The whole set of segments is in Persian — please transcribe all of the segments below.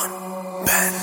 آرمان بند.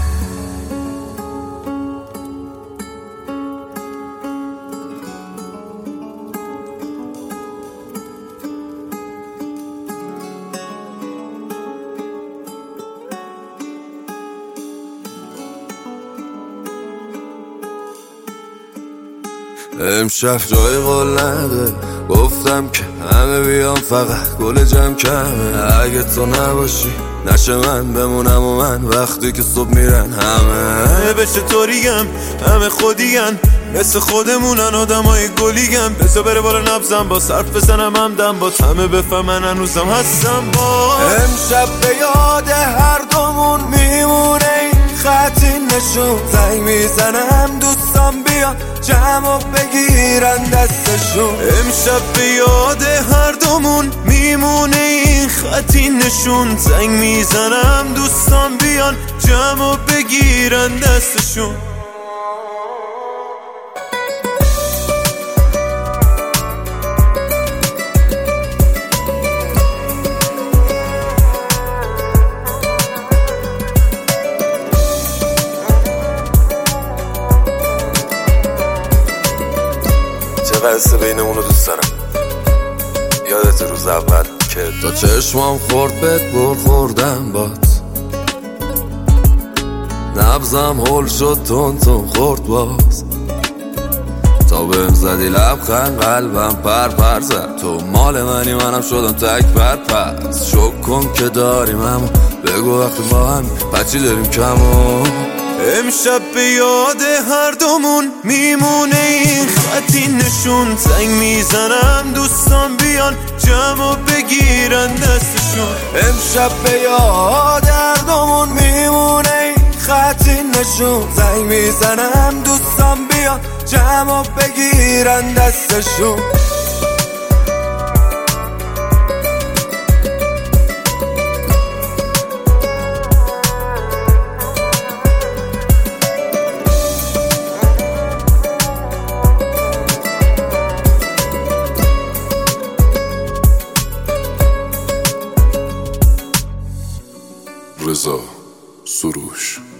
امشب جای قول نده، گفتم که همه بیام فقط گل جمع کمه. اگه تو نباشی نشه من بمونم و من وقتی که صبح میرن همه بشه طوریم همه خودیگن مثل خودمونن آدمای گلیگن. بذار بره بالا نبزم با صرف بزنم همدم با همه بفهمن هنوزم هستم با. امشب به یاد هر دومون میمونه این خطی نشون. زنگ میزنم دوستان بیان جمع و بگیرن دستشون. امشب به یاد هر دومون میمونه این خطی نشون. زنگ میزنم دوستان بیان جمع و بگیرن دستشون. قصه بین اونو دوست دارم. یادت روز اول که تا چشمام خورد بهت خوردم بات. نبزم هول شد تون خورد باز. تا بهم زدی لبخند قلبم پر زد. تو مال منی منم شدم تک پس. شک کن که داریم اما بگو وقتی با هم بچی داریم کمو. امشب به یاد هر دومون میمونه این خطی نشون. زنگ میزنم دوستان بیان جمع و بگیرن دستشون. امشب به یاد هر دومون میمونه این خطی نشون. زنگ میزنم دوستان بیان جمع و بگیرن دستشون. رضا سروش.